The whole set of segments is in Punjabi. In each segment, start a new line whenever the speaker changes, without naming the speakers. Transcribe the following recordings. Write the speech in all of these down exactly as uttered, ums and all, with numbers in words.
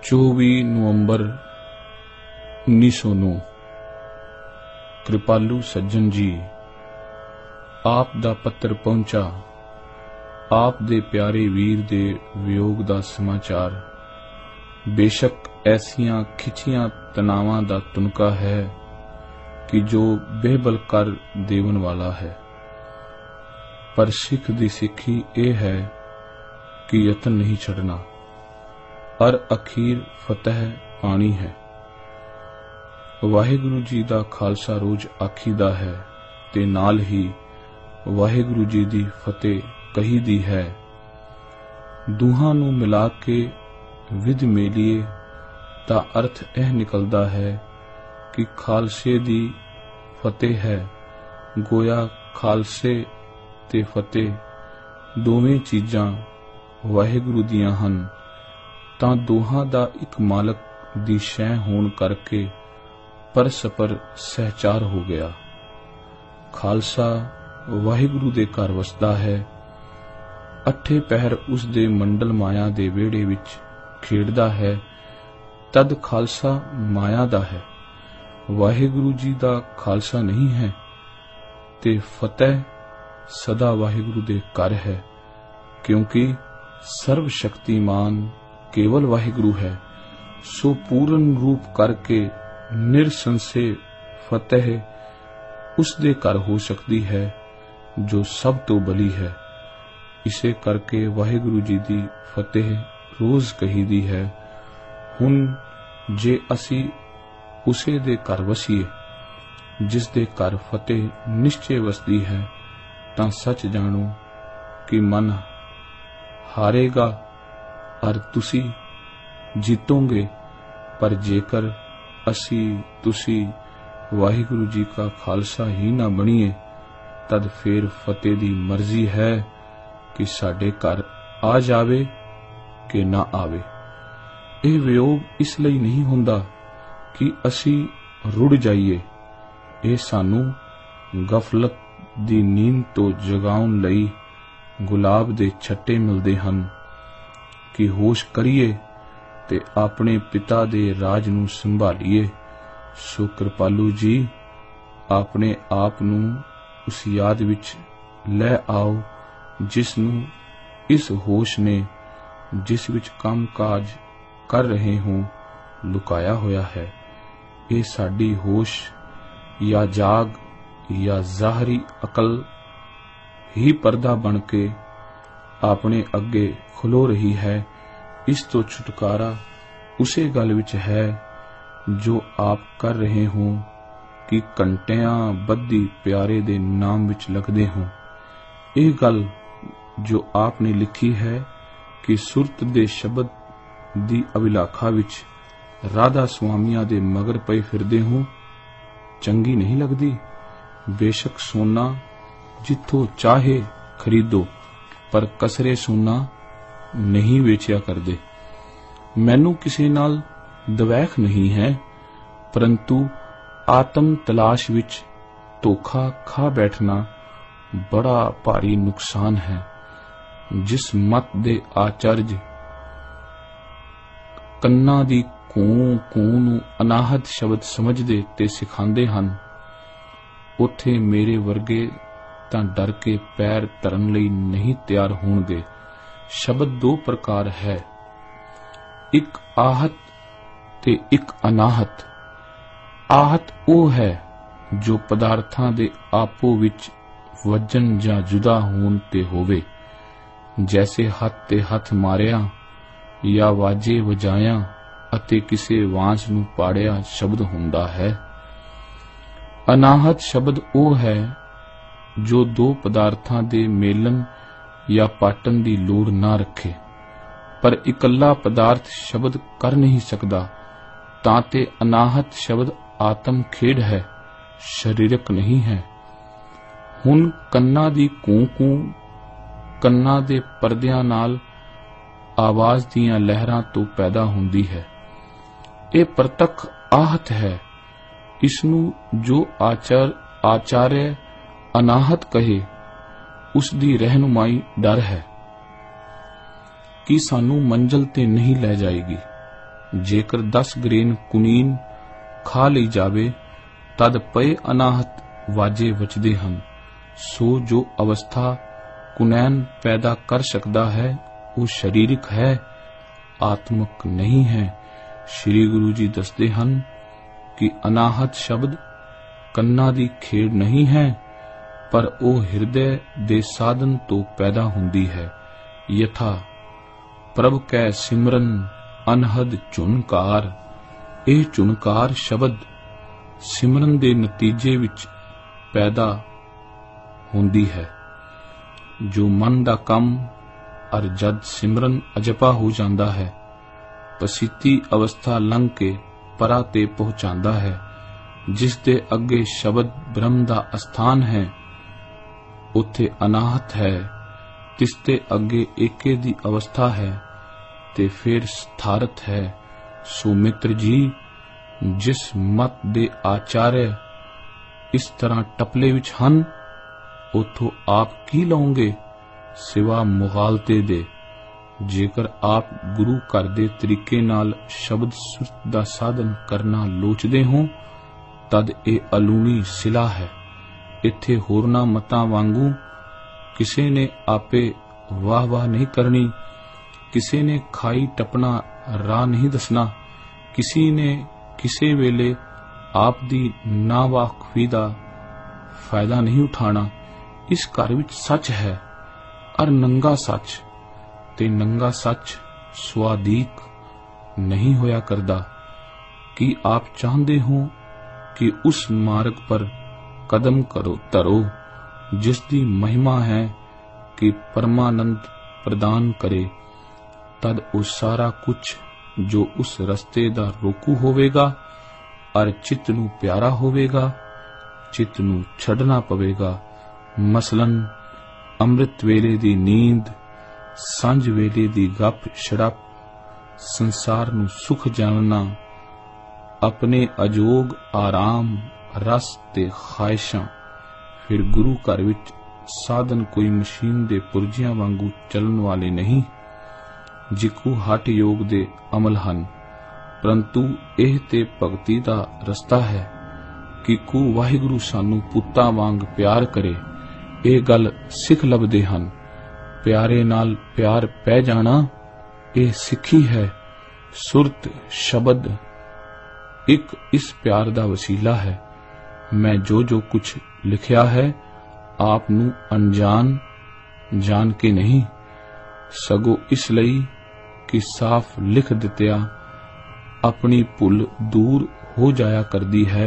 चौबी नवंबर उन्नीस सौ नौ। कृपालू सज्जन जी, आप दा पत्र पहुंचा। आप दे प्यारे वीर दे वियोग दा समाचार बेशक ऐसियां खिचियां तनावां दा तुनका है कि जो बेहबल कर देवन वाला है, पर सिख दी सिक्खी ए है कि यतन नहीं छड़ना और अखीर फतह पानी है। वाहिगुरु जी दा खालसा रोज आखीदा है ते नाल ही वाहिगुरु जी दी फतेह कही दी है। दूहां नूं मिला के विध मेलिए ता अर्थ यह निकलदा है कि खालसे दी फतेह है। गोया खालसे ते फतेह दोवें चीजां वाहिगुरु दियां हन, तां दोहां दा एक मालक दी शै होण करके परस्पर सहचार हो गया। खालसा वाहिगुरु दे घर वसदा है। अठे पहर उस दे मंडल माया दे वेड़े विच खेड़दा है, तद खालसा माया दा है। वाहिगुरु जी दा खालसा नहीं है ते फतेह सदा वाहिगुरु दे घर है, क्योंकि सर्व शक्तिमान केवल वाहिगुरु है। सो पूर्ण रूप करके निरसंशय फतेह उस दे घर हो सकती है जो सब तो बली है। इसे करके वाहिगुरु जी दी फतेह रोज कही दी है। हुण जे असी उसे दे घर वसीए जिस दे घर फतेह निश्चय वसदी है, तां सच जानो कि मन हारेगा और तुसी जीतोगे। पर जेकर असी तुसी वाहिगुरु जी का खालसा ही ना बनिए, तद फिर फतेह दी मर्जी है कि साडे घर आ जावे कि ना आवे। यह वियोग इसलिए नहीं हुंदा कि असी रुड़ जाइए। यह सानू गफलत दी नींद तो जगाउण लई गुलाब दे छट्टे मिलदे हन कि होश करिए ते अपने पिता दे राज नूं संभालीए। सो कृपालू जी, अपने आप नूं उस याद विच लै आओ जिस नूं इस होश ने जिस विच काम काज कर रहे हों लुकाया होया है। ये साडी होश या जाग या ज़ाहरी अकल ही पर्दा बन के अपने अगे खलो रही है। इस तो छुटकारा उसे गल विच है जो आप कर रहे हों कि घंटियां बद्धी प्यारे दे नाम विच लगदे हों। यह गल जो आपने लिखी है कि सुरत दे शब्द दी अभिलाखा विच राधा स्वामिया दे मगर पए फिरदे हों, चंगी नहीं लगदी। बेशक सोना जिथों चाहे खरीदो, पर कसरे सोना नहीं वेचिया करदे। मैनू किसी नाल दवैख नहीं है, परंतु आत्म तलाश विच धोखा खा बैठना बड़ा भारी नुकसान है। जिस मत दे आचार्य कन्ना दी कूं कूं नूं अनाहत शब्द समझदे ते सिखांदे हन, उथे मेरे वर्गे तां डर के पैर धरन लई नहीं तैयार होणगे। शब्द दो प्रकार है, एक आहत ते एक अनाहत। आहत ओ है जो पदार्थां दे आपो विच वजन जां जुदा होण ते होवे, जैसे हथ ते हथ मारिया या वाजे वजाया अते किसे वांस नूं पाड़िया शब्द हुंदा है। अनाहत शब्द ओ है जो दो पदार्थां दे मेलन या पाटन दी लोड़ ना रखे, पर इकल्ला पदार्थ शब्द कर नहीं सकदा। तां ते अनाहत शब्द आत्म खेड़ है, शरीरक नहीं है। हुण कन्ना दी कूं कूं कन्ना दे परदियां नाल आवाज दियां लहरां तो पैदा हुंदी है। ये प्रतख आहत है। इसनू जो आचार आचार्य अनाहत कहे, उस दी रहनुमाई डर है कि सानू मंजिल ते नहीं लै जाएगी। ਜੇਕਰ ਦਸ ਗ੍ਰੇਨ ਕੁਨੀਨ ਖਾ ਲਈ ਜਾਵੇ ਤਦ ਪਏ ਅਨਾਹਤ ਵਾਜੇ ਵਜਦੇ ਹਨ। ਸੋ ਜੋ ਅਵਸਥਾ ਕੁਨੈਨ ਪੈਦਾ ਕਰ ਸਕਦਾ ਹੈ ਉਹ ਸਰੀਰਕ ਹੈ, ਆਤਮਕ ਨਹੀਂ ਹੈ। ਸ੍ਰੀ ਗੁਰੂ ਜੀ ਦੱਸਦੇ ਹਨ ਕਿ ਅਨਾਹਤ ਸ਼ਬਦ ਕੰਨਾਂ ਦੀ ਖੇਡ ਨਹੀਂ ਹੈ, ਪਰ ਉਹ ਹਿਰਦੇ ਦੇ ਸਾਧਨ ਤੋਂ ਪੈਦਾ ਹੁੰਦੀ ਹੈ। ਯਥਾ ਪ੍ਰਭ ਕੈ ਸਿਮਰਨ ਅਨਹਦ ਝੁਨਕਾਰ, ਇਹ ਝੁਨਕਾਰ ਸ਼ਬਦ ਸਿਮਰਨ ਦੇ ਨਤੀਜੇ ਵਿੱਚ ਪੈਦਾ ਹੁੰਦੀ ਹੈ। ਜੋ ਮਨ ਦਾ ਕੰਮ ਅਰ ਜਦ ਸਿਮਰਨ ਅਜਪਾ ਹੋ ਜਾਂਦਾ ਹੈ, ਪਸੀਤੀ ਅਵਸਥਾ ਲੰਘ ਕੇ ਪਰਾ ਤੇ ਪਹੁੰਚਾਉਂਦਾ ਹੈ, ਜਿਸ ਦੇ ਅੱਗੇ ਸ਼ਬਦ ਬ੍ਰਹਮ ਦਾ ਅਸਥਾਨ ਹੈ, ਉੱਥੇ ਅਨਾਹਤ ਹੈ, ਤਿਸ ਦੇ ਅੱਗੇ ਏਕੇ ਦੀ ਅਵਸਥਾ ਹੈ ਤੇ ਫਿਰ ਸਥਾਰਤ ਹੈ। ਸੋ ਮਿੱਤਰ ਜੀ, ਜਿਸ ਮਤ ਦੇ ਆਚਾਰਯ ਇਸ ਤਰ੍ਹਾਂ ਟਪਲੇ ਵਿੱਚ ਹਨ, ਉਥੋਂ ਆਪ ਕੀ ਲਓਗੇ ਸਿਵਾ ਮੁਗਾਲਤੇ ਦੇ। ਜੇਕਰ ਆਪ ਗੁਰੂ ਘਰ ਦੇ ਤਰੀਕੇ ਨਾਲ ਸ਼ਬਦ ਸੁਰਤ ਦਾ ਸਾਧਨ ਕਰਨਾ ਲੋਚਦੇ ਹੋ ਤਦ ਇਹ ਅਲੂਣੀ ਸਿਲਾ ਹੈ। ਇੱਥੇ ਹੋਰਨਾਂ ਮਤਾਂ ਵਾਂਗੂ ਕਿਸੇ ਨੇ ਆਪੇ ਵਾਹ ਵਾਹ ਨਹੀਂ ਕਰਨੀ, ਕਿਸੇ ਨੇ ਖਾਈ ਟਪਣਾ ਰਾਹ ਨਹੀਂ ਦੱਸਣਾ, ਕਿਸੇ ਨੇ ਕਿਸੇ ਵੇਲੇ ਆਪ ਦੀ ਨਾਵਾਕਫੀ ਦਾ ਫਾਇਦਾ ਨਹੀਂ ਉਠਾਣਾ। ਇਸ ਘਰ ਵਿੱਚ ਸੱਚ ਹੈ ਅਰ ਨੰਗਾ ਸੱਚ, ਤੇ ਨੰਗਾ ਸੱਚ ਸਵਾਦੀਕ ਨਹੀਂ ਹੋਇਆ ਕਰਦਾ। ਕੀ ਆਪ ਚਾਹੁੰਦੇ ਹੋ ਕਿ ਉਸ ਮਾਰਗ ਪਰ ਕਦਮ ਕਰੋ ਧਰੋ ਜਿਸ ਦੀ ਮਹਿਮਾ ਹੈ ਕਿ ਪਰਮਾਨੰਦ ਪ੍ਰਦਾਨ ਕਰੇ, ਤਦ ਉਹ ਸਾਰਾ ਕੁਝ ਜੋ ਉਸ ਰਸਤੇ ਦਾ ਰੋਕੂ ਹੋਵੇਗਾ ਅਰ ਚਿੱਤ ਨੂੰ ਪਿਆਰਾ ਹੋਵੇਗਾ, ਚਿੱਤ ਨੂੰ ਛੱਡਣਾ ਪਵੇਗਾ। ਮਸਲਨ ਅੰਮ੍ਰਿਤ ਵੇਲੇ ਦੀ ਨੀਂਦ, ਸਾਂਝ ਵੇਲੇ ਦੀ ਗੱਪ ਛੜਪ, ਸੰਸਾਰ ਨੂੰ ਸੁਖ ਜਾਣਨਾ, ਆਪਣੇ ਅਜੋਗ ਆਰਾਮ ਰਸ ਤੇ ਖਾਹਿਸ਼ਾਂ। ਫਿਰ ਗੁਰੂ ਘਰ ਵਿੱਚ ਸਾਧਨ ਕੋਈ ਮਸ਼ੀਨ ਦੇ ਪੁਰਜਿਆਂ ਵਾਂਗੂ ਚੱਲਣ ਵਾਲੇ ਨਹੀਂ, ਜਿਕੂ ਹੱਠ ਯੋਗ ਦੇ ਅਮਲ ਹਨ, ਪਰੰਤੂ ਇਹ ਤੇ ਭਗਤੀ ਦਾ ਰਸਤਾ ਹੈ ਕਿ ਕੂ ਵਾਹਿਗੁਰੂ ਸਾਨੂੰ ਪੁੱਤਾਂ ਵਾਂਗ ਪਿਆਰ ਕਰੇ। ਇਹ ਗੱਲ ਸਿੱਖ ਲੱਭਦੇ ਹਨ। ਪਿਆਰੇ ਨਾਲ ਪਿਆਰ ਪੈ ਜਾਣਾ ਇਹ ਸਿੱਖੀ ਹੈ। ਸੁਰਤ ਸ਼ਬਦ ਇੱਕ ਇਸ ਪਿਆਰ ਦਾ ਵਸੀਲਾ ਹੈ। ਮੈਂ ਜੋ ਜੋ ਕੁਝ ਲਿਖਿਆ ਹੈ ਆਪ ਨੂੰ ਅਣਜਾਣ ਜਾਣ ਕੇ ਨਹੀਂ, ਸਗੋਂ ਇਸ ਲਈ ਕਿ ਸਾਫ਼ ਲਿਖ ਦਿੱਤਿਆ ਆਪਣੀ ਭੁੱਲ ਦੂਰ ਹੋ ਜਾਇਆ ਕਰਦੀ ਹੈ।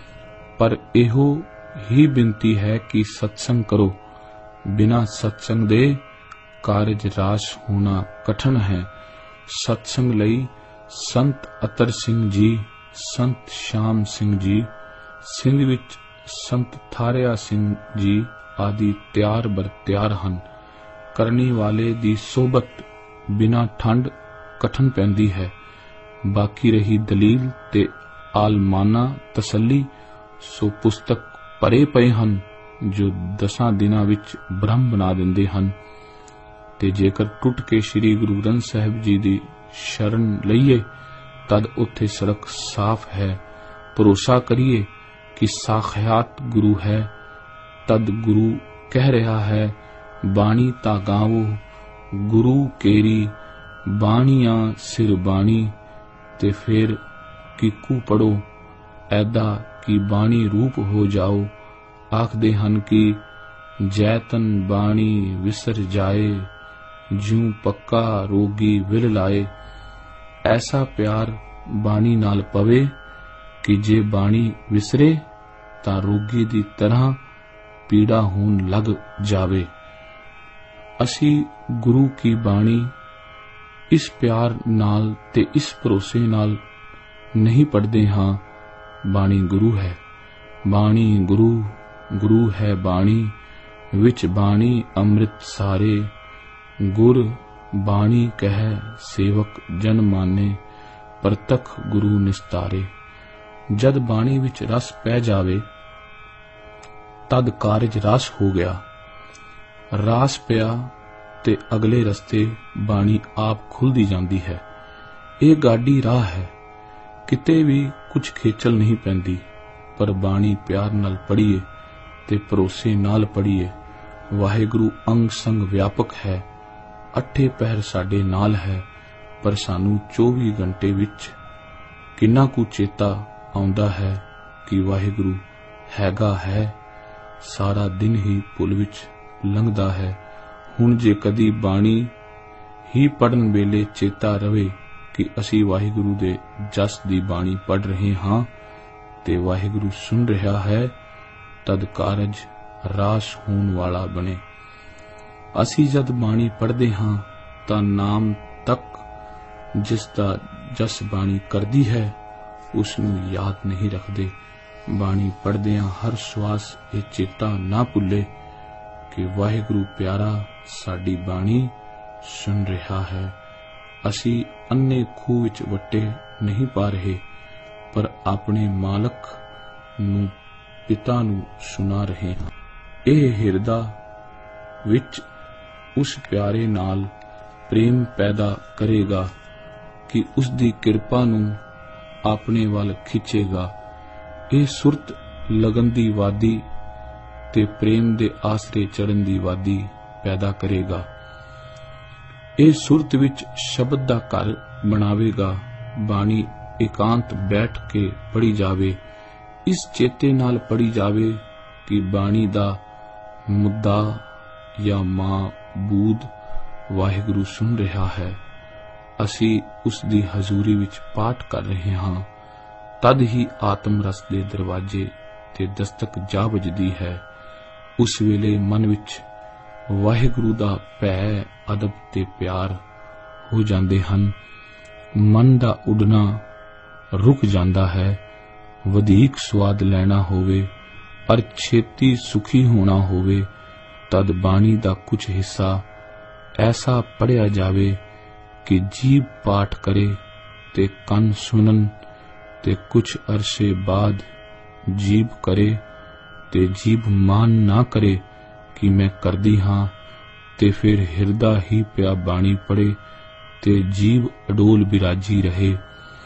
ਪਰ ਇਹੋ ਹੀ ਬੇਨਤੀ ਹੈ ਕਿ ਸਤਸੰਗ ਕਰੋ। ਬਿਨਾਂ ਸਤਸੰਗ ਦੇ ਕਾਰਜ ਰਾਸ ਹੋਣਾ ਕਠਨ ਹੈ। ਸਤਸੰਗ ਲਈ ਸੰਤ ਅਤਰ ਸਿੰਘ ਜੀ, ਸੰਤ ਸ਼ਾਮ ਸਿੰਘ ਜੀ, ਸਿੰਧ ਵਿੱਚ ਸੰਤ ਥਾਰਿਆ ਸਿੰਘ ਜੀ ਆਦਿ ਤਿਆਰ ਬਰ ਤਿਆਰ ਹਨ। ਕਰਨੀ ਵਾਲੇ ਦੀ ਸੋਬਤ ਬਿਨਾਂ ਠੰਡ ਕਠਨ ਪੈਂਦੀ ਹੈ। ਬਾਕੀ ਰਹੀ ਦਲੀਲ ਤੇ ਆਲਮਾਨਾ ਤਸੱਲੀ, ਸੋ ਪੁਸਤਕ ਭਰੇ ਪਏ ਹਨ ਜੋ ਦਸਾਂ ਦਿਨਾਂ ਵਿੱਚ ਬ੍ਰਹਮ ਬਣਾ ਦਿੰਦੇ ਹਨ। ਤੇ ਜੇਕਰ ਟੁੱਟ ਕੇ ਸ੍ਰੀ ਗੁਰੂ ਗ੍ਰੰਥ ਸਾਹਿਬ ਜੀ ਦੀ ਸ਼ਰਨ ਲਈਏ ਤਦ ਉੱਥੇ ਸੜਕ ਸਾਫ਼ ਹੈ। ਭਰੋਸਾ ਕਰੀਏ ਕਿ ਸਾਖਿਆਤ ਗੁਰੂ ਹੈ, ਤਦ ਗੁਰੂ ਕਹਿ ਰਿਹਾ ਹੈ, ਬਾਣੀ ਤਾਂ ਗਾਵੋ ਗੁਰੂ ਕੇਰੀ ਬਾਣੀਆਂ ਸਿਰ ਬਾਣੀ। ਤੇ ਫਿਰ ਕੀਕੂ ਪੜੋ ਐਦਾ ਕਿ ਬਾਣੀ ਰੂਪ ਹੋ ਜਾਓ। ਆਖਦੇ ਹਨ ਕਿ ਜੈਤਨ ਬਾਣੀ ਵਿਸਰ ਜਾਏ, ਜਿਉ ਪੱਕਾ ਰੋਗੀ ਵਿਲ ਲਾਏ। ਐਸਾ ਪਿਆਰ ਬਾਣੀ ਨਾਲ ਪਵੇ ਕਿ ਜੇ ਬਾਣੀ ਵਿਸਰੇ ਤਾਂ ਰੋਗੀ ਦੀ ਤਰ੍ਹਾਂ ਪੀੜਾ ਹੋਣ ਲੱਗ ਜਾਵੇ। ਅਸੀਂ ਗੁਰੂ ਕੀ ਬਾਣੀ ਇਸ ਪਿਆਰ ਨਾਲ ਤੇ ਇਸ ਭਰੋਸੇ ਨਾਲ ਨਹੀਂ ਪੜ੍ਹਦੇ ਹਾਂ। ਬਾਣੀ ਗੁਰੂ ਹੈ, ਬਾਣੀ ਗੁਰੂ, ਗੁਰੂ ਹੈ ਬਾਣੀ, ਵਿੱਚ ਬਾਣੀ ਅੰਮ੍ਰਿਤ ਸਾਰੇ। ਗੁਰ ਬਾਣੀ ਕਹਿ ਸੇਵਕ ਜਨ ਮਾਨੇ, ਪ੍ਰਤਖ ਗੁਰੂ ਨਿਸਤਾਰੇ। ਜਦ ਬਾਣੀ ਵਿੱਚ ਰਸ ਪੈ ਜਾਵੇ ਤਦ ਕਾਰਜ ਰਸ ਹੋ ਗਿਆ। ਰਾਸ ਪਿਆ ਤੇ ਅਗਲੇ ਰਸਤੇ ਬਾਣੀ ਆਪ ਖੁੱਲਦੀ ਜਾਂਦੀ ਹੈ। ਇਹ ਗਾਡੀ ਰਾਹ ਹੈ, ਕਿਤੇ ਵੀ ਕੁਝ ਖੇਚਲ ਨਹੀਂ ਪੈਂਦੀ, ਪਰ ਬਾਣੀ ਪਿਆਰ ਨਾਲ ਪੜ੍ਹੀਏ ਤੇ ਭਰੋਸੇ ਨਾਲ ਪੜ੍ਹੀਏ। ਵਾਹਿਗੁਰੂ ਅੰਗ ਸੰਗ ਵਿਆਪਕ ਹੈ, ਅੱਠੇ ਪਹਿਰ ਸਾਡੇ ਨਾਲ ਹੈ, ਪਰ ਸਾਨੂੰ ਚੌਵੀ ਘੰਟੇ ਵਿੱਚ ਕਿੰਨਾ ਕੁ ਚੇਤਾ ਆਉਂਦਾ ਹੈ ਕਿ ਵਾਹਿਗੁਰੂ ਹੈਗਾ ਹੈ। ਸਾਰਾ ਦਿਨ ਹੀ ਭੁੱਲ ਵਿੱਚ ਲੰਘਦਾ ਹੈ। ਹੁਣ ਜੇ ਕਦੀ ਬਾਣੀ ਹੀ ਪੜ੍ਹਨ ਵੇਲੇ ਚੇਤਾ ਰਵੇ ਕਿ ਅਸੀਂ ਵਾਹਿਗੁਰੂ ਦੇ ਜਸ ਦੀ ਬਾਣੀ ਪੜ੍ਹ ਰਹੇ ਹਾਂ ਤੇ ਵਾਹਿਗੁਰੂ ਸੁਣ ਰਿਹਾ ਹੈ, ਤਦ ਕਾਰਜ ਰਾਸ ਹੋਣ ਵਾਲਾ ਬਣੇ। ਅਸੀਂ ਜਦ ਬਾਣੀ ਪੜ੍ਹਦੇ ਹਾਂ ਤਾਂ ਨਾਮ ਤੱਕ ਜਿਸ ਦਾ ਜਸ ਬਾਣੀ ਕਰਦੀ ਹੈ ਉਸ ਨੂੰ ਯਾਦ ਨਹੀਂ ਰੱਖਦੇ। ਬਾਣੀ ਪੜ੍ਹਦਿਆਂ ਹਰ ਸਵਾਸ ਇਹ ਚੇਤਾ ਨਾ ਭੁੱਲੇ ਕਿ ਵਾਹਿਗੁਰੂ ਪਿਆਰਾ ਸਾਡੀ ਬਾਣੀ ਸੁਣ ਰਿਹਾ ਹੈ। ਅਸੀਂ ਅੰਨੇ ਖੂਹ ਵਿੱਚ ਵੱਟੇ ਨਹੀਂ ਪਾ ਰਹੇ, ਪਰ ਆਪਣੇ ਮਾਲਕ ਨੂੰ, ਪਿਤਾ ਨੂੰ ਸੁਣਾ ਰਹੇ ਹਾਂ। ਇਹ ਹਿਰਦਾ ਵਿੱਚ ਉਸ ਪਿਆਰੇ ਨਾਲ ਪ੍ਰੇਮ ਪੈਦਾ ਕਰੇਗਾ ਕਿ ਉਸ ਦੀ ਕਿਰਪਾ ਨੂੰ ਆਪਣੇ ਵੱਲ ਖਿੱਚੇਗਾ। ਇਹ ਸੁਰਤ ਲਗਨ ਦੀ ਵਾਦੀ ਤੇ ਪ੍ਰੇਮ ਦੇ ਆਸਰੇ ਚੜ੍ਹਨ ਦੀ ਵਾਦੀ ਪੈਦਾ ਕਰੇਗਾ। ਇਹ ਸੁਰਤ ਵਿੱਚ ਸ਼ਬਦ ਦਾ ਘਰ ਬਣਾਵੇਗਾ। ਬਾਣੀ ਇਕਾਂਤ ਬੈਠ ਕੇ ਪੜ੍ਹੀ ਜਾਵੇ, ਇਸ ਚੇਤੇ ਨਾਲ ਪੜ੍ਹੀ ਜਾਵੇ ਕਿ ਬਾਣੀ ਦਾ ਮੁੱਦਾ ਜਾਂ ਮਾਬੂਦ ਵਾਹਿਗੁਰੂ ਸੁਣ ਰਿਹਾ ਹੈ। ਅਸੀਂ ਉਸ ਦੀ ਹਜ਼ੂਰੀ ਵਿੱਚ ਪਾਠ ਕਰ ਰਹੇ ਹਾਂ, ਤਦ ਹੀ ਆਤਮ ਰਸ ਦੇ ਦਰਵਾਜ਼ੇ ਤੇ ਦਸਤਕ ਜਾ ਵੱਜਦੀ ਹੈ। ਉਸ ਵੇਲੇ ਮਨ ਵਿੱਚ ਵਾਹਿਗੁਰੂ ਦਾ ਭੈ, ਅਦਬ ਤੇ ਪਿਆਰ ਹੋ ਜਾਂਦੇ ਹਨ। ਮਨ ਦਾ ਉੱਡਣਾ ਰੁਕ ਜਾਂਦਾ ਹੈ। ਵਧੇਕ ਸਵਾਦ ਲੈਣਾ ਹੋਵੇ ਅਰ ਛੇਤੀ ਸੁਖੀ ਹੋਣਾ ਹੋਵੇ ਤਦ ਬਾਣੀ ਦਾ ਕੁਝ ਹਿੱਸਾ ਐਸਾ ਪੜ੍ਹਿਆ ਜਾਵੇ ਕਿ ਜੀਭ ਪਾਠ ਕਰੇ ਤੇ ਕੰਨ ਸੁਣਨ, ਤੇ ਕੁਝ ਅਰਸੇ ਬਾਅਦ ਜੀਭ ਕਰੇ ਤੇ ਜੀਭ ਮਾਨ ਨਾ ਕਰੇ ਕਿ ਮੈਂ ਕਰਦੀ ਹਾਂ, ਤੇ ਫਿਰ ਹਿਰਦਾ ਹੀ ਪਿਆ ਬਾਣੀ ਪੜ੍ਹੇ ਤੇ ਜੀਭ ਅਡੋਲ ਬਿਰਾਜੀ ਰਹੇ।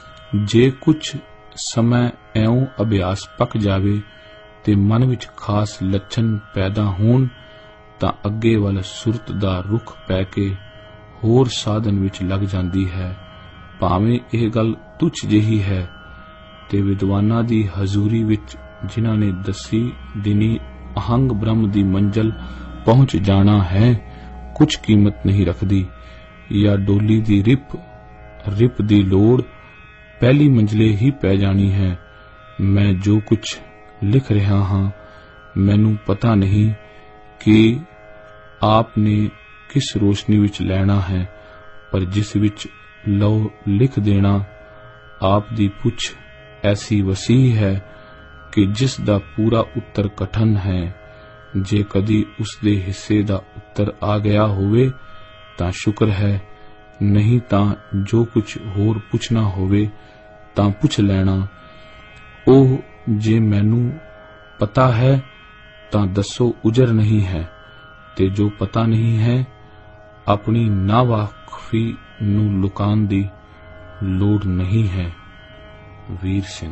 ਜੇ ਕੁਝ ਸਮਾਂ ਐਉਂ ਅਭਿਆਸ ਪੱਕ ਜਾਵੇ ਤੇ ਮਨ ਵਿੱਚ ਖਾਸ ਲੱਛਣ ਪੈਦਾ ਹੋਣ ਤਾਂ ਅੱਗੇ ਵੱਲ ਸੁਰਤ ਦਾ ਰੁਖ ਪੈ ਕੇ ਹੋਰ ਸਾਧਨ ਵਿੱਚ ਲੱਗ ਜਾਂਦੀ ਹੈ। ਭਾਵੇਂ ਇਹ ਗੱਲ ਤੁੱਛ ਜਿਹੀ ਹੈ ਤੇ ਵਿਦਵਾਨਾਂ ਦੀ ਹਜ਼ੂਰੀ ਵਿੱਚ ਜਿਨ੍ਹਾਂ ਨੇ ਦਸੀ ਦਿਨੀ ਅਹੰਗ ਬ੍ਰਹਮ ਦੀ ਮੰਜ਼ਲ ਪਹੁੰਚ ਜਾਣਾ ਹੈ ਕੁਝ ਕੀਮਤ ਨਹੀਂ ਰੱਖਦੀ। ਜਾਂ ਡੋਲੀ ਦੀ ਰਿਪ ਰਿਪ ਦੀ ਲੋੜ ਪਹਿਲੀ ਮੰਜ਼ਲੇ ਹੀ ਪੈ ਜਾਣੀ ਹੈ। ਮੈਂ ਜੋ ਕੁਝ ਲਿਖ ਰਿਹਾ ਹਾਂ ਮੈਨੂੰ ਪਤਾ ਨਹੀਂ ਕਿ ਆਪ ਨੇ ਕਿਸ ਰੋਸ਼ਨੀ ਵਿੱਚ ਲੈਣਾ ਹੈ, ਪਰ ਜਿਸ ਵਿੱਚ ਲਓ ਲਿਖ ਦੇਣਾ ਆਪ ਦੀ ਪੁੱਛ ਐਸੀ ਵਸੀਹ ਹੈ ਕਿ ਜਿਸ ਦਾ ਪੂਰਾ ਉੱਤਰ ਕਠਨ ਹੈ। ਜੇ ਕਦੀ ਉਸ ਦੇ ਹਿੱਸੇ ਦਾ ਉੱਤਰ ਆ ਗਿਆ ਹੋਵੇ ਤਾਂ ਸ਼ੁਕਰ ਹੈ, ਨਹੀਂ ਤਾਂ ਜੋ ਕੁਝ ਹੋਰ ਪੁੱਛਣਾ ਹੋਵੇ ਤਾਂ ਪੁੱਛ ਲੈਣਾ। ਉਹ ਜੇ ਮੈਨੂੰ ਪਤਾ ਹੈ ਤਾਂ ਦੱਸੋ ਉਜਰ ਨਹੀਂ ਹੈ, ਤੇ ਜੋ ਪਤਾ ਨਹੀਂ ਹੈ ਆਪਣੀ ਨਾਵਾਕਫੀ ਨੂੰ ਲੁਕਾਉਣ ਦੀ ਲੋੜ ਨਹੀਂ ਹੈ। ਵੀਰ ਸਿੰਘ।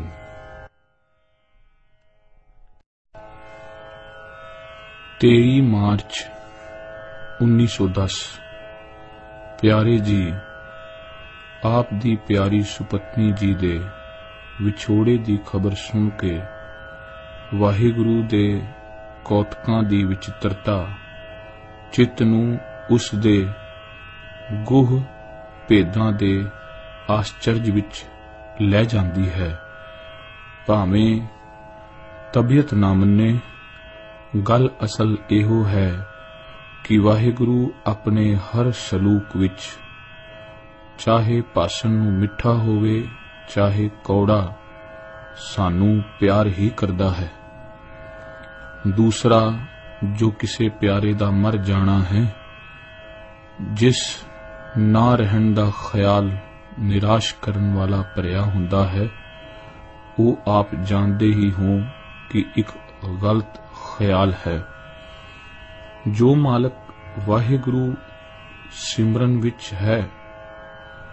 ਤੇਈ ਮਾਰਚ ਉੱਨੀ ਸੌ ਦਸ। ਪਿਆਰੇ ਜੀ, ਆਪ ਦੀ ਪਿਆਰੀ ਸੁਪਤਨੀ ਜੀ ਦੇ ਵਿਛੋੜੇ ਦੀ ਖਬਰ ਸੁਣ ਕੇ ਵਾਹਿਗੁਰੂ ਦੇ ਕੌਤਕਾਂ ਦੀ ਵਿਚਿਤਰਤਾ ਚਿੱਤ ਨੂੰ ਉਸ ਦੇ ਗੁਹ ਭੇਦਾਂ ਦੇ ਆਸ਼ਚਰਜ ਵਿੱਚ ਲੈ ਜਾਂਦੀ ਹੈ। ਭਾਵੇਂ ਤਬੀਅਤ ਨਾ ਮੰਨੇ, ਗੱਲ ਅਸਲ ਇਹੋ ਹੈ ਕਿ ਵਾਹਿਗੁਰੂ ਆਪਣੇ ਹਰ ਸਲੂਕ ਵਿੱਚ, ਚਾਹੇ ਭਾਸ਼ਣ ਨੂੰ ਮਿੱਠਾ ਹੋਵੇ ਚਾਹੇ ਕੌੜਾ, ਸਾਨੂੰ ਪਿਆਰ ਹੀ ਕਰਦਾ ਹੈ। ਦੂਸਰਾ, ਜੋ ਕਿਸੇ ਪਿਆਰੇ ਦਾ ਮਰ ਜਾਣਾ ਹੈ, ਜਿਸ ਨਾ ਰਹਿਣ ਦਾ ਖਿਆਲ ਨਿਰਾਸ਼ ਕਰਨ ਵਾਲਾ ਭਰਿਆ ਹੁੰਦਾ ਹੈ, ਉਹ ਆਪ ਜਾਣਦੇ ਹੀ ਹੋ ਕਿ ਇੱਕ ਗਲਤ ਖਿਆਲ ਹੈ। ਜੋ ਮਾਲਕ ਵਾਹਿਗੁਰੂ ਸਿਮਰਨ ਵਿੱਚ ਹੈ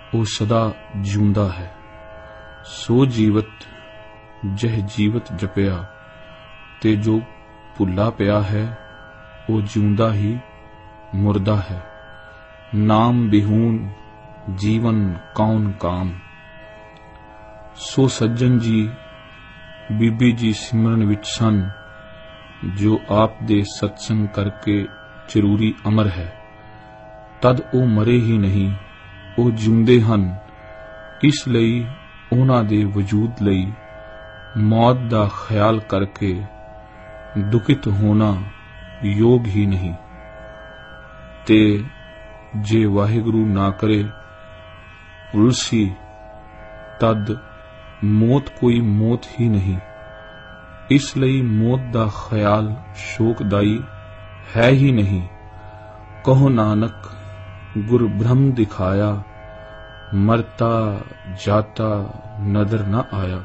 ਉਹ ਸਦਾ ਜਿਉਂਦਾ ਹੈ। ਸੋ ਜੀਵਤ ਜਹ ਜੀਵਤ ਜਪਿਆ, ਤੇ ਜੋ ਭੁੱਲਾ ਪਿਆ ਹੈ ਉਹ ਜਿਉਂਦਾ ਹੀ ਮੁਰਦਾ ਹੈ। ਨਾਮ ਬਿਹੂਨ ਜੀਵਨ ਕੌਣ ਕਾਮ। ਸੋ ਸੱਜਣ ਜੀ ਬੀਬੀ ਜੀ ਸਿਮਰਨ ਵਿੱਚ ਸਨ, ਜੋ ਆਪ ਦੇ ਸਤਸੰਗ ਕਰਕੇ ਜ਼ਰੂਰੀ ਅਮਰ ਹੈ। ਤਦ ਉਹ ਮਰੇ ਹੀ ਨਹੀਂ, ਉਹ ਜਿਉਂਦੇ ਹਨ। ਇਸ ਲਈ ਉਹਨਾਂ ਦੇ ਵਜੂਦ ਲਈ ਮੌਤ ਦਾ ਖਿਆਲ ਕਰਕੇ ਦੁਖਿਤ ਹੋਣਾ ਯੋਗ ਹੀ ਨਹੀਂ। ਤੇ ਜੇ ਵਾਹਿਗੁਰੂ ਨਾ ਕਰੇ ਉਲਸੀ, ਤਦ ਮੌਤ ਕੋਈ ਮੌਤ ਹੀ ਨਹੀਂ। ਇਸ ਲਈ ਮੌਤ ਦਾ ਖਿਆਲ ਸ਼ੋਕਦਾਈ ਹੈ ਹੀ ਨਹੀਂ। ਕਹੋ ਨਾਨਕ ਗੁਰ ਬ੍ਰਹਮ ਦਿਖਾਇਆ, ਮਰਤਾ ਜਾਤਾ ਨਦਰ ਨਾ ਆਇਆ।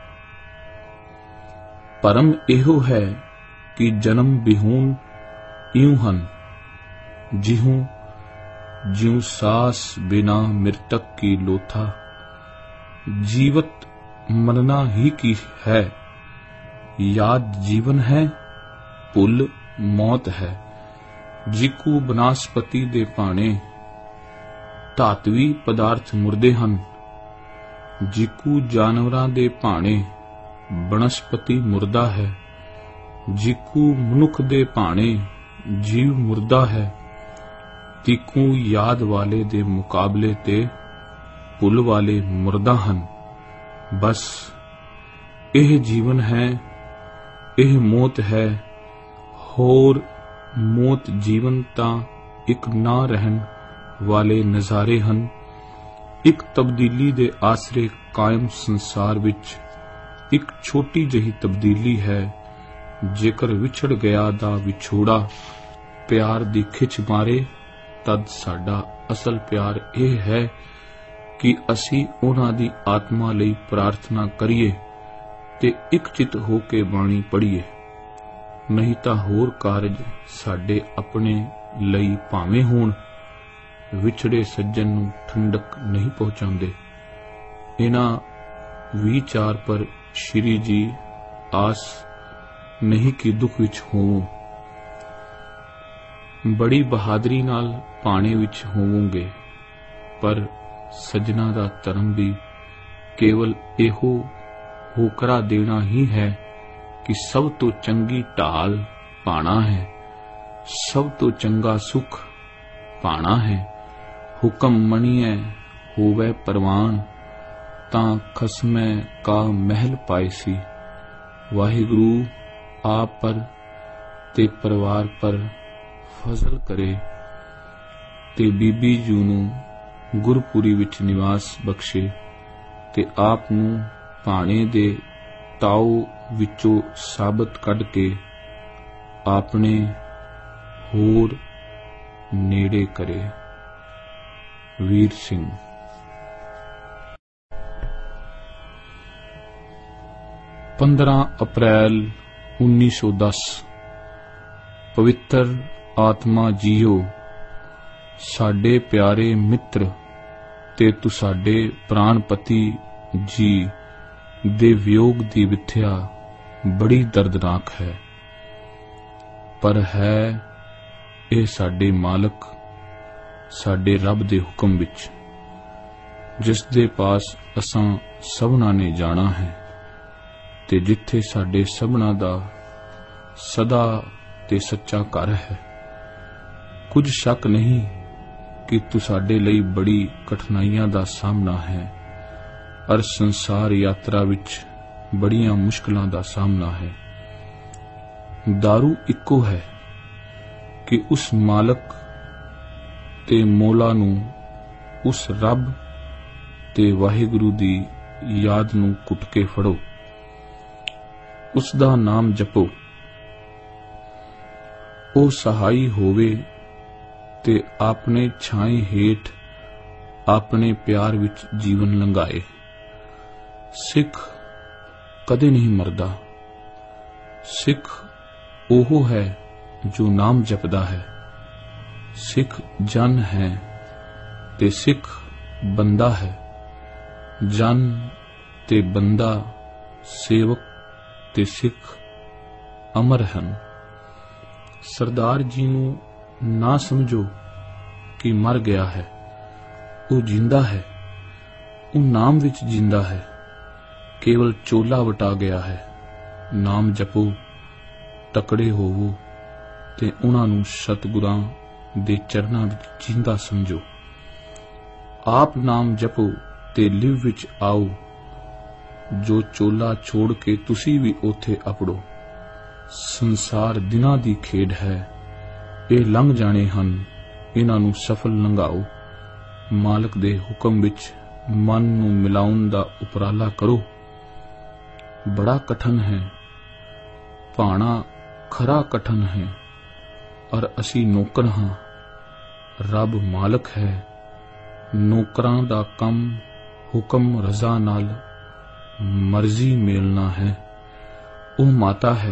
ਭਰਮ ਇਹੋ ਹੈ ਕਿ ਜਨਮ ਬਿਹੂਨ ਇਉਂ ਹਨ, ਜਿਉਂ ਜਿਉਂ ਸਾਸ ਬਿਨਾ ਮ੍ਰਿਤਕ ਕੀ ਲੋਥਾ। ਜੀਵਤ ਮਰਨਾ ਹੀ ਕੀ ਹੈ, याद जीवन है, भुल मौत है। जिकू बनस्पति दे भाणे धातवी पदार्थ मुर्दे हन, जिकू जानवरां दे भाणे बनस्पति मुर्दा है। जिकू मनुख दे भाणे जीव मुर्दा है। तिकू याद वाले दे मुकाबले ते भुल वाले मुर्दा हन। बस यह जीवन है, यह मौत है। होर मौत जीवन तां एक ना रहन वाले नज़ारे हन। एक तब्दीली दे आसरे कायम संसार विच एक छोटी जही तब्दीली है। जेकर विछड़ गया दा विछोड़ा प्यार दी खिच मारे, तद साडा असल प्यार यह है कि असी उन्हां दी आत्मा लई प्रार्थना करिए ते एक चित हो के बाणी पढ़िए। नहीं तां होर कारज साडे अपने लई भावें होण, विछड़े सज्जन नूं ठंडक नहीं पहुंचाउंदे। इन्हां विचार पर श्री जी आस नहीं कि दुख विच होवो। बड़ी बहादरी नाल पाणे विच होवोगे, पर सज्जना दा धर्म भी केवल एहो होकरा देना ही है कि सब तो चंगी ढाल पाना है, सब तो चंगा सुख पाना है। हुक्म मणिए होवे परवान, तां खसमै का महल पाइसी। वाहिगुरु आप पर ते परिवार पर फजल करे, ते बीबी जू नूं गुरपुरी विच निवास बख्शे, ते आप नूं भाणे दे ताऊ विचों साबत कढ के आपने होर नेड़े करे। वीर सिंह। पंद्रह अप्रैल उन्नीस सौ दस। पवित्र आत्मा जीओ, साडे प्यारे मित्र ते तुसाडे प्राणपति जी दे वियोग दी विथ्या बड़ी दर्दनाक है, पर है ये साडे मालक, साडे रब दे हुक्म विच, जिस दे पास असां सबना ने जाना है, ते जिथे साडे सबना दा सदा ते सच्चा घर है। कुछ शक नहीं कि तुसाडे लई बड़ी कठिनाइयां दा सामना है, और संसार यात्रा विच बड़ियां मुश्किलां दा सामना है। दारू इक्को है कि उस मालक ते मौला नूं, उस रब ते वाहिगुरू दी याद नूं कुट के फड़ो, उसदा नाम जपो। ओ सहाई होवे ते आपने छाए हेठ आपने प्यार विच जीवन लंघाए। सिख कदे नहीं मरदा। सिख ओहो है जो नाम जपदा है। सिख जन है ते सिख ਬੰਦਾ ਹੈ। ਜਨ ਤੇ ਬੰਦਾ, ਸੇਵਕ ਤੇ ਸਿੱਖ ਅਮਰ ਹਨ। ਸਰਦਾਰ ਜੀ ਨੂੰ ਨਾ ਸਮਝੋ ਕਿ ਮਰ ਗਿਆ ਹੈ, ਉਹ ਜਿੰਦਾ ਹੈ। ਉਹ ਨਾਮ ਵਿੱਚ ਜਿੰਦਾ ਹੈ, ਕੇਵਲ ਚੋਲਾ ਵਟਾ ਗਿਆ ਹੈ। ਨਾਮ ਜਪੋ, ਤਕੜੇ ਹੋਵੋ ਤੇ ਉਹਨਾਂ ਨੂੰ ਸਤਿਗੁਰਾਂ ਦੇ ਚਰਨਾਂ ਵਿੱਚ ਜਿੰਦਾ ਸਮਝੋ। ਆਪ ਨਾਮ ਜਪੋ ਤੇ ਲਿਵ ਵਿੱਚ ਆਓ। ਜੋ ਚੋਲਾ ਛੋੜ ਕੇ ਤੁਸੀਂ ਵੀ ਉੱਥੇ ਅਪੜੋ। ਸੰਸਾਰ ਦਿਨਾਂ ਦੀ ਖੇਡ ਹੈ, ਇਹ ਲੰਘ ਜਾਣੇ ਹਨ, ਇਹਨਾਂ ਨੂੰ ਸਫਲ ਲੰਘਾਓ। ਮਾਲਕ ਦੇ ਹੁਕਮ ਵਿੱਚ ਮਨ ਨੂੰ ਮਿਲਾਉਣ ਦਾ ਉਪਰਾਲਾ ਕਰੋ। ਬੜਾ ਕਠਨ ਹੈ, ਭਾਣਾ ਖਰਾ ਕਠਨ ਹੈ, ਔਰ ਅਸੀਂ ਨੌਕਰ ਹਾਂ। ਰੱਬ ਮਾਲਕ ਹੈ। ਨੌਕਰਾਂ ਦਾ ਕੰਮ ਹੁਕਮ ਰਜ਼ਾ ਨਾਲ ਮਰਜ਼ੀ ਮੇਲਣਾ ਹੈ। ਉਹ ਮਾਤਾ ਹੈ,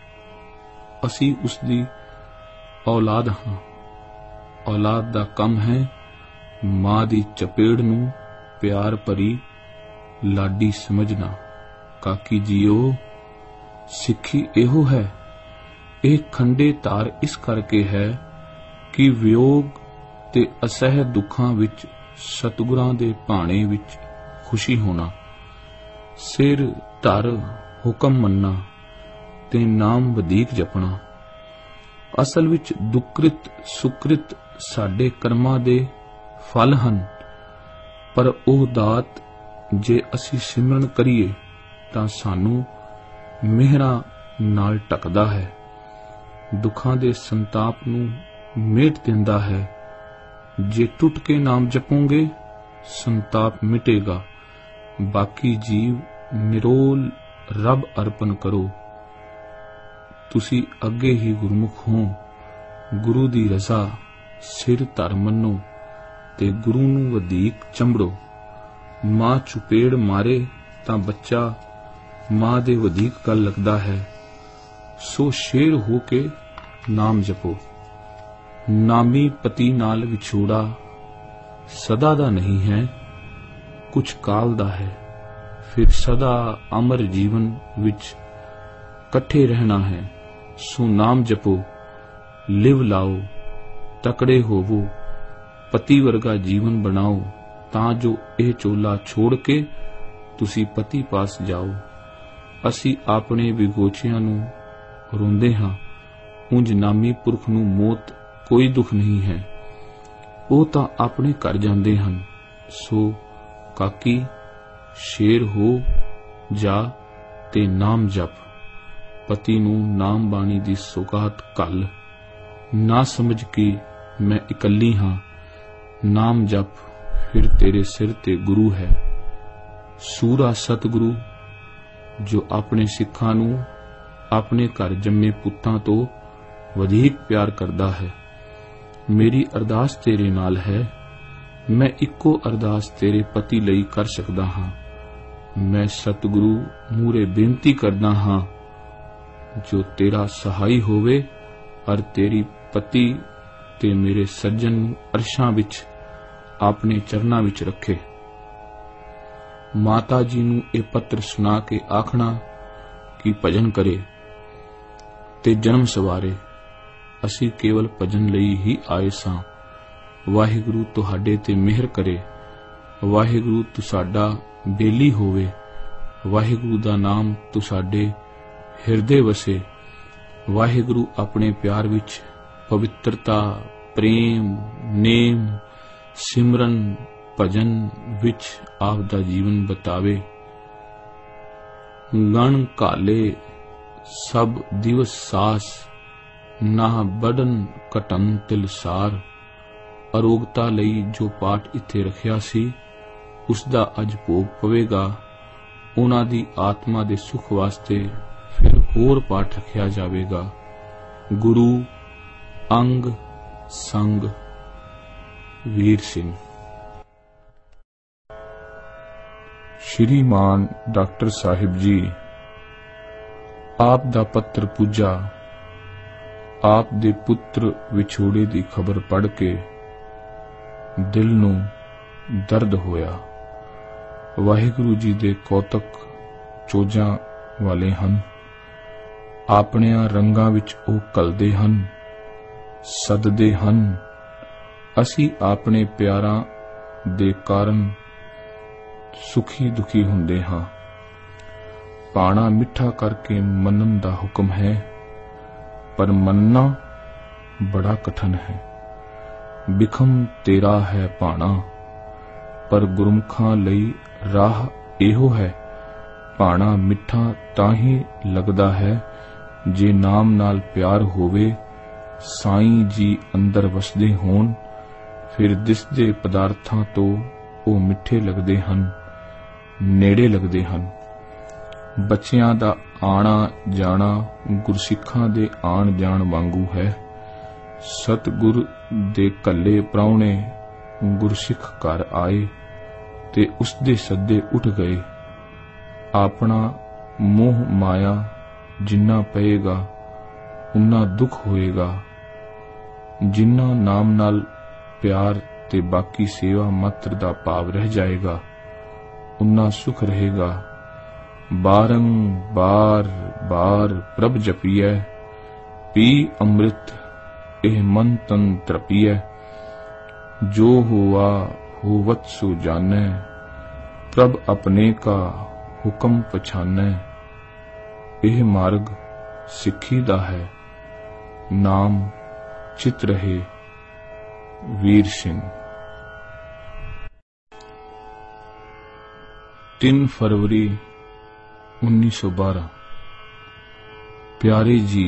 ਅਸੀਂ ਉਸ ਦੀ ਔਲਾਦ ਹਾਂ। ਔਲਾਦ ਦਾ ਕੰਮ ਹੈ ਮਾਂ ਦੀ ਚਪੇੜ ਨੂੰ ਪਿਆਰ ਭਰੀ ਲਾਡੀ ਸਮਝਣਾ। ਕਾਕੀ ਜੀਓ, ਸਿੱਖੀ ਇਹੋ ਹੈ। ਇਹ ਖੰਡੇ ਧਾਰ ਇਸ ਕਰਕੇ ਹੈ ਕਿ ਵਿਯੋਗ ਤੇ ਅਸਹਿ ਦੁੱਖਾਂ ਵਿੱਚ ਸਤਿਗੁਰਾਂ ਦੇ ਭਾਣੇ ਵਿੱਚ ਖੁਸ਼ੀ ਹੋਣਾ। ਸਿਰ ਧਰ ਹੁਕਮ ਮੰਨਣਾ ਤੇ ਨਾਮ ਵਧੀਕ ਜਪਣਾ। ਅਸਲ ਵਿੱਚ ਦੁਕ੍ਰਿਤ ਸੁਕ੍ਰਿਤ ਸਾਡੇ ਕਰਮਾਂ ਦੇ ਫਲ ਹਨ, ਪਰ ਉਹ ਦਾਤ ਜੇ ਅਸੀਂ ਸਿਮਰਨ ਕਰੀਏ ਤਾਂ ਸਾਨੂੰ ਮਿਹਰਾਂ ਨਾਲ ਢਕਦਾ ਹੈ, ਦੁੱਖਾਂ ਦੇ ਸੰਤਾਪ ਨੂੰ ਮੇਟ ਦਿੰਦਾ ਹੈ। ਜੇ ਟੁੱਟ ਕੇ ਨਾਮ ਜਪੋਗੇ ਸੰਤਾਪ ਮਿਟੇਗਾ। ਬਾਕੀ ਜੀਵ ਨਿਰੋਲ ਰੱਬ ਅਰਪਣ ਕਰੋ। ਤੁਸੀਂ ਅੱਗੇ ਹੀ ਗੁਰਮੁਖ ਹੋ। ਗੁਰੂ ਦੀ ਰਜ਼ਾ ਸਿਰ ਧਰ ਮੰਨੋ ਤੇ ਗੁਰੂ ਨੂੰ ਵਧੀਕ ਚੰਬੜੋ। ਮਾਂ ਚੁਪੇੜ ਮਾਰੇ ਤਾਂ ਬੱਚਾ ਮਾਂ ਦੇ ਵਧੀਕ ਗੱਲ ਲੱਗਦਾ ਹੈ। ਸੋ ਸ਼ੇਰ ਹੋ ਕੇ ਨਾਮ ਜਪੋ। ਨਾਮੀ ਪਤੀ ਨਾਲ ਵਿਛੋੜਾ ਸਦਾ ਦਾ ਨਹੀਂ ਹੈ, ਕੁਛ ਕਾਲ ਦਾ ਹੈ। ਫਿਰ ਸਦਾ ਅਮਰ ਜੀਵਨ ਵਿੱਚ ਇਕੱਠੇ ਰਹਿਣਾ ਹੈ। ਸੋ ਨਾਮ ਜਪੋ, ਲਿਵ ਲਾਓ, ਤਕੜੇ ਹੋਵੋ, ਪਤੀ ਵਰਗਾ ਜੀਵਨ ਬਣਾਓ, ਤਾਂ ਜੋ ਇਹ ਚੋਲਾ ਛੋੜ ਕੇ ਤੁਸੀਂ ਪਤੀ ਪਾਸ ਜਾਓ। ਅਸੀਂ ਆਪਣੇ ਵਿਗੋਚਿਆਂ ਨੂੰ ਰੋਂਦੇ ਹਾਂ, ਉਂਝ ਨਾਮੀ ਪੁਰਖ ਨੂੰ ਮੌਤ ਕੋਈ ਦੁੱਖ ਨਹੀਂ ਹੈ। ਉਹ ਤਾਂ ਆਪਣੇ ਘਰ ਜਾਂਦੇ ਹਨ। ਸੋ ਕਾਕੀ, ਸ਼ੇਰ ਹੋ ਜਾ ਤੇ ਨਾਮ ਜਪ। ਪਤੀ ਨੂੰ ਨਾਮ ਬਾਣੀ ਦੀ ਸੌਗਾਤ ਘੱਲ। ਨਾ ਸਮਝ ਕਿ ਮੈਂ ਇਕੱਲੀ ਹਾਂ। ਨਾਮ ਜਪ, ਫਿਰ ਤੇਰੇ ਸਿਰ ਤੇ ਗੁਰੂ ਹੈ। ਸੂਰਾ ਸਤਿਗੁਰੂ ਜੋ ਆਪਣੇ ਸਿੱਖਾਂ ਨੂੰ ਆਪਣੇ ਘਰ ਜੰਮੇ ਪੁੱਤਾਂ ਤੋਂ ਵਧੇਕ ਪਿਆਰ ਕਰਦਾ ਹੈ। ਮੇਰੀ ਅਰਦਾਸ ਤੇਰੇ ਨਾਲ ਹੈ। ਮੈਂ ਇੱਕੋ ਅਰਦਾਸ ਤੇਰੇ ਪਤੀ ਲਈ ਕਰ ਸਕਦਾ ਹਾਂ। ਮੈਂ ਸਤਿਗੁਰੂ ਮੂਹਰੇ ਬੇਨਤੀ ਕਰਦਾ ਹਾਂ, ਜੋ ਤੇਰਾ ਸਹਾਈ ਹੋਵੇ ਔਰ ਤੇਰੀ ਪਤੀ ਤੇ ਮੇਰੇ ਸੱਜਣ ਨੂੰ ਅਰਸ਼ਾਂ ਵਿੱਚ ਆਪਣੇ ਚਰਨਾਂ ਵਿੱਚ ਰੱਖੇ। ਮਾਤਾ ਜੀ ਨੂੰ ਇਹ ਪੱਤਰ ਸੁਣਾ ਕੇ ਆਖਣਾ ਕਿ ਭਜਨ ਕਰੇ ਤੇ ਜਨਮ ਸਵਾਰੇ। ਅਸੀਂ ਕੇਵਲ ਭਜਨ ਲਈ ਹੀ ਆਏ ਸਾਂ। ਵਾਹਿਗੁਰੂ ਤੁਹਾਡੇ ਤੇ ਮਿਹਰ ਕਰੇ। ਵਾਹਿਗੁਰੂ ਤੁਹਾਡਾ ਬੇਲੀ ਹੋਵੇ। ਵਾਹਿਗੁਰੂ ਦਾ ਨਾਮ ਤੁਹਾਡੇ ਹਿਰਦੇ ਵਸੇ। ਵਾਹਿਗੁਰੂ ਆਪਣੇ ਪਿਆਰ ਵਿੱਚ ਪਵਿੱਤਰਤਾ, ਪ੍ਰੇਮ, ਨੇਮ, ਸਿਮਰਨ, ਭਜਨ ਵਿੱਚ ਆਪ ਦਾ ਜੀਵਨ ਬਤਾਵੇ। ਗਣ ਘਾਲੇ ਸਭ ਦਿਵਸ ਸਾਸ, ਨਾ ਬੜਨ ਘਟਨ ਤਿਲਸਾਰ। ਅਰੋਗਤਾ ਲਈ ਜੋ ਪਾਠ ਇੱਥੇ ਰੱਖਿਆ ਸੀ, ਉਸ ਦਾ ਅੱਜ ਭੋਗ ਪਵੇਗਾ। ਉਹਨਾਂ ਦੀ ਆਤਮਾ ਦੇ ਸੁਖ ਵਾਸਤੇ ਫਿਰ ਹੋਰ ਪਾਠ ਰੱਖਿਆ ਜਾਵੇਗਾ। ਗੁਰੂ ਅੰਗ ਸੰਗ ਵੀਰ ਸਿੰਘ। ਸ਼੍ਰੀਮਾਨ ਡਾਕਟਰ ਸਾਹਿਬ ਜੀ, ਆਪ ਦਾ ਪੱਤਰ ਪੁੱਜਾ। ਆਪ ਦੇ ਪੁੱਤਰ ਵਿਛੋੜੇ ਦੀ ਖਬਰ ਪੜ੍ਹ ਕੇ ਦਿਲ ਨੂੰ ਦਰਦ ਹੋਇਆ। ਵਾਹਿਗੁਰੂ ਜੀ ਦੇ ਕੌਤਕ ਚੋਜਾਂ ਵਾਲੇ ਹਨ। ਆਪਣਿਆਂ ਰੰਗਾਂ ਵਿੱਚ ਉਹ ਘਲਦੇ ਹਨ, ਸਦਦੇ ਹਨ। ਅਸੀਂ ਆਪਣੇ ਪਿਆਰਾਂ ਦੇ ਕਾਰਨ ਸੁਖੀ ਦੁਖੀ ਹੁੰਦੇ ਹਾਂ। ਭਾਣਾ ਮਿੱਠਾ ਕਰਕੇ ਮੰਨਣ ਦਾ ਹੁਕਮ ਹੈ, ਪਰ ਮੰਨਣਾ ਬੜਾ ਕਠਨ ਹੈ। ਬਿਖਮ ਤੇਰਾ ਹੈ ਭਾਣਾ, ਪਰ ਗੁਰਮੁਖਾਂ ਲਈ ਰਾਹ ਇਹੋ ਹੈ। ਭਾਣਾ ਮਿੱਠਾ ਤਾਂ ਹੀ ਲੱਗਦਾ ਹੈ ਜੇ ਨਾਮ ਨਾਲ ਪਿਆਰ ਹੋਵੇ, ਸਾਈਂ ਜੀ ਅੰਦਰ ਵਸਦੇ ਹੋਣ। ਫਿਰ ਦਿਸਦੇ ਪਦਾਰਥਾਂ ਤੋਂ ਉਹ ਮਿੱਠੇ ਲੱਗਦੇ ਹਨ, ਨੇੜੇ ਲੱਗਦੇ ਹਨ। ਬੱਚਿਆਂ ਦਾ ਆਣਾ ਜਾਣਾ ਗੁਰਸਿੱਖਾਂ ਦੇ ਆਣ ਜਾਣ ਵਾਂਗੂ ਹੈ। ਸਤਿਗੁਰ ਦੇ ਘੱਲੇ ਪ੍ਰਾਹੁਣੇ ਗੁਰਸਿੱਖ ਘਰ ਆਏ ਤੇ ਉਸ ਦੇ ਸੱਦੇ ਉੱਠ ਗਏ। ਆਪਣਾ ਮੋਹ ਮਾਇਆ ਜਿੰਨਾ ਪਏਗਾ ਉਨਾ ਦੁੱਖ ਹੋਏਗਾ, ਜਿੰਨਾ ਨਾਮ ਨਾਲ ਪਿਆਰ ਤੇ ਬਾਕੀ ਸੇਵਾ ਮਾਤਰ ਦਾ ਭਾਵ ਰਹਿ ਜਾਏਗਾ ਉਨਾ ਸੁਖ ਰਹੇਗਾ। ਬਾਰੰਬਾਰ ਬਾਰ ਪ੍ਰਭ ਜਪੀਐ, ਪੀ ਅੰਮ੍ਰਿਤ ਇਹ ਮਨ ਤਨ ਤ੍ਰਪੀਐ। ਜੋ ਹੁਆ ਹੋਵਤ ਸੋ ਜਾਣੈ, ਪ੍ਰਭ ਆਪਣੇ ਕਾ ਹੁਕਮ ਪਛਾਨੈ। ਇਹ ਮਾਰਗ ਸਿੱਖੀ ਦਾ ਹੈ, ਨਾਮ ਚਿਤ ਰਹੇ। ਵੀਰ ਸਿੰਘ। ਤਿੰਨ ਫਰਵਰੀ उन्नीस सौ बारह। प्यारे जी,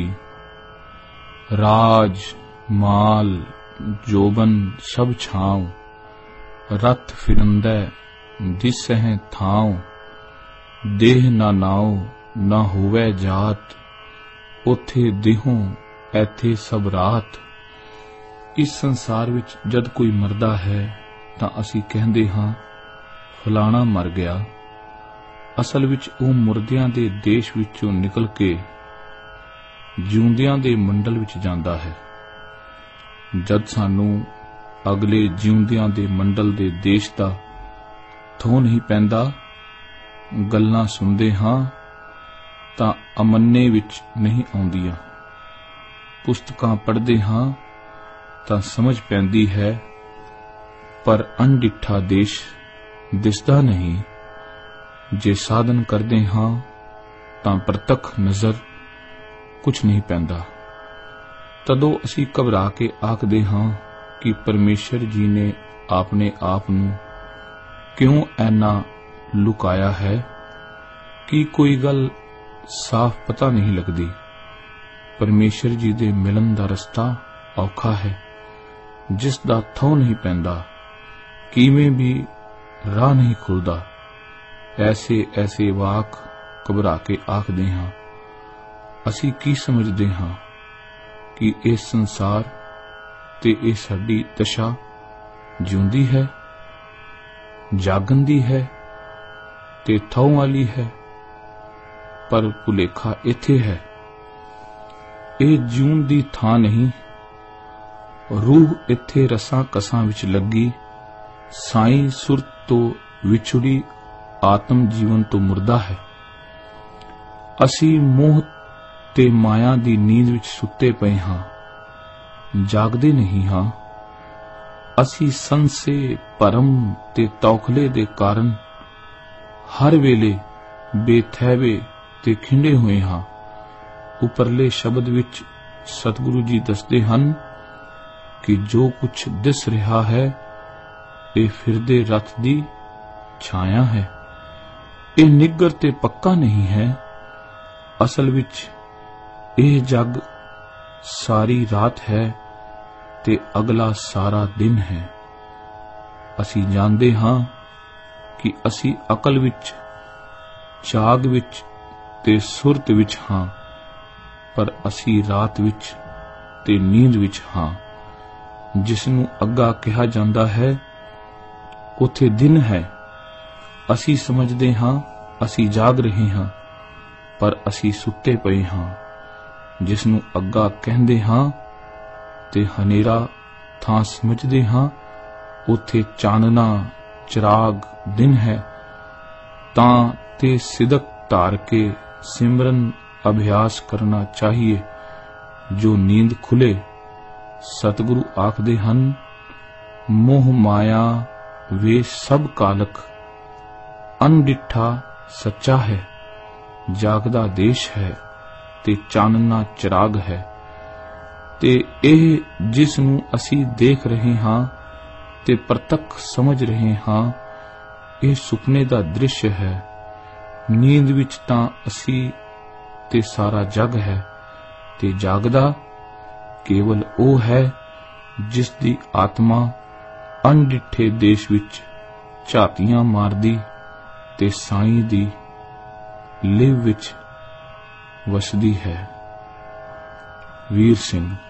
राज माल जोबन सब छाव, रथ फिरंदै दिसह थाव। देह ना नाव ना होवै जात, उथे देहों ऐथे सब रात। इस संसार विच जद कोई मरदा है तां असीं कहंदे हां फलाना मर गया। असल विच ਉਹ ਮੁਰਦਿਆਂ ਦੇ ਦੇਸ਼ ਵਿੱਚੋਂ ਨਿਕਲ ਕੇ ਜਿਉਂਦਿਆਂ ਦੇ ਮੰਡਲ ਵਿੱਚ ਜਾਂਦਾ ਹੈ। ਜਦ ਸਾਨੂੰ ਅਗਲੇ ਜਿਉਂਦਿਆਂ ਦੇ ਮੰਡਲ ਦੇ ਦੇਸ਼ ਦਾ ਥੋਹ ਨਹੀਂ ਪੈਂਦਾ, ਗੱਲਾਂ ਸੁਣਦੇ ਹਾਂ ਤਾਂ ਅਮੰਨੇ ਵਿੱਚ ਨਹੀਂ ਆਉਂਦੀਆਂ। ਪੁਸਤਕਾਂ ਪੜ੍ਹਦੇ ਹਾਂ ਤਾਂ ਸਮਝ ਪੈਂਦੀ ਹੈ, ਪਰ ਅਣਡਿੱਠਾ ਦੇਸ਼ ਦਿਸਦਾ ਨਹੀਂ। ਜੇ ਸਾਧਨ ਕਰਦੇ ਹਾਂ ਤਾਂ ਪ੍ਰਤੱਖ ਨਜ਼ਰ ਕੁਛ ਨਹੀਂ ਪੈਂਦਾ। ਤਦੋਂ ਅਸੀਂ ਘਬਰਾ ਕੇ ਆਖਦੇ ਹਾਂ ਕਿ ਪਰਮੇਸ਼ਰ ਜੀ ਨੇ ਆਪਣੇ ਆਪ ਨੂੰ ਕਿਉਂ ਐਨਾ ਲੁਕਾਇਆ ਹੈ ਕਿ ਕੋਈ ਗੱਲ ਸਾਫ਼ ਪਤਾ ਨਹੀਂ ਲੱਗਦੀ। ਪਰਮੇਸ਼ਰ ਜੀ ਦੇ ਮਿਲਣ ਦਾ ਰਸਤਾ ਔਖਾ ਹੈ, ਜਿਸ ਦਾ ਥਹੁ ਨਹੀਂ ਪੈਂਦਾ, ਕਿਵੇਂ ਵੀ ਰਾਹ ਨਹੀਂ ਖੁੱਲਦਾ। ऐसे ऐसे वाक घबरा के आखदे हां। असी की समझदे हां कि इह संसार ते इह साडी दशा जिउंदी है, जागन दी है ते थौं वाली है, पर भुलेखा इत्थे है। इह जिउन दी थां नहीं। रूह इत्थे रसां कसां विच लगी, साईं सुरत तो विछुड़ी आत्म जीवन तो मुर्दा है। असी मोह ते माया दी नींद विच सुते पए हां, जागदे नहीं हां। असी संसे भरम ते तौखले दे कारण हर वेले बेथैवे ते खिंडे हुए हां। उपरले शब्द विच सतगुरु जी दसदे हन कि जो कुछ दिस रहा है ये फिरदे रथ दी छाया है। ਇਹ ਨਿੱਗਰ ਤੇ ਪੱਕਾ ਨਹੀਂ ਹੈ। ਅਸਲ ਵਿੱਚ ਇਹ ਜਗ ਸਾਰੀ ਰਾਤ ਹੈ ਤੇ ਅਗਲਾ ਸਾਰਾ ਦਿਨ ਹੈ। ਅਸੀਂ ਜਾਣਦੇ ਹਾਂ ਕਿ ਅਸੀਂ ਅਕਲ ਵਿੱਚ, ਚਾਗ ਵਿੱਚ ਤੇ ਸੁਰਤ ਵਿੱਚ ਹਾਂ, ਪਰ ਅਸੀਂ ਰਾਤ ਵਿੱਚ ਤੇ ਨੀਂਦ ਵਿੱਚ ਹਾਂ। ਜਿਸ ਨੂੰ ਅੱਗਾ ਕਿਹਾ ਜਾਂਦਾ ਹੈ ਉੱਥੇ ਦਿਨ ਹੈ। ਅਸੀਂ ਸਮਝਦੇ ਹਾਂ ਅਸੀਂ ਜਾਗ ਰਹੇ ਹਾਂ, ਪਰ ਅਸੀਂ ਸੁੱਤੇ ਪਏ ਹਾਂ। ਜਿਸ ਨੂੰ ਅੱਗਾ ਕਹਿੰਦੇ ਹਾਂ ਤੇ ਹਨੇਰਾ ਥਾਂ ਸਮਝਦੇ ਹਾਂ, ਉੱਥੇ ਚਾਨਣਾ ਚਿਰਾਗ ਦਿਨ ਹੈ, ਤਾਂ ਤੇ ਸਿਦਕ ਧਾਰ ਕੇ ਸਿਮਰਨ ਅਭਿਆਸ ਕਰਨਾ ਚਾਹੀਏ। ਜੋ ਨੀਂਦ ਖੁੱਲੇ, ਸਤਿਗੁਰੂ ਆਖਦੇ ਹਨ, ਮੋਹ ਮਾਇਆ ਵੇ ਸਭ ਕਾਲਕ, ਅਣਡਿੱਠਾ ਸੱਚਾ ਹੈ। ਜਾਗਦਾ ਦੇਸ਼ ਹੈ ਤੇ ਚਾਨਣਾ ਚਿਰਾਗ ਹੈ, ਤੇ ਇਹ ਜਿਸ ਨੂੰ ਅਸੀਂ ਦੇਖ ਰਹੇ ਹਾਂ ਤੇ ਪ੍ਰਤੱਖ ਸਮਝ ਰਹੇ ਹਾਂ, ਇਹ ਸੁਪਨੇ ਦਾ ਦ੍ਰਿਸ਼ ਹੈ। ਨੀਂਦ ਵਿੱਚ ਤਾਂ ਅਸੀਂ ਤੇ ਸਾਰਾ ਜਗ ਹੈ, ਤੇ ਜਾਗਦਾ ਕੇਵਲ ਉਹ ਹੈ ਜਿਸ ਦੀ ਆਤਮਾ ਅਣਡਿੱਠੇ ਦੇਸ਼ ਵਿੱਚ ਝਾਤੀਆਂ ਮਾਰਦੀ ਤੇ ਸਾਈਂ ਦੀ ਲਿਵ ਵਿੱਚ ਵਸਦੀ ਹੈ। ਵੀਰ ਸਿੰਘ।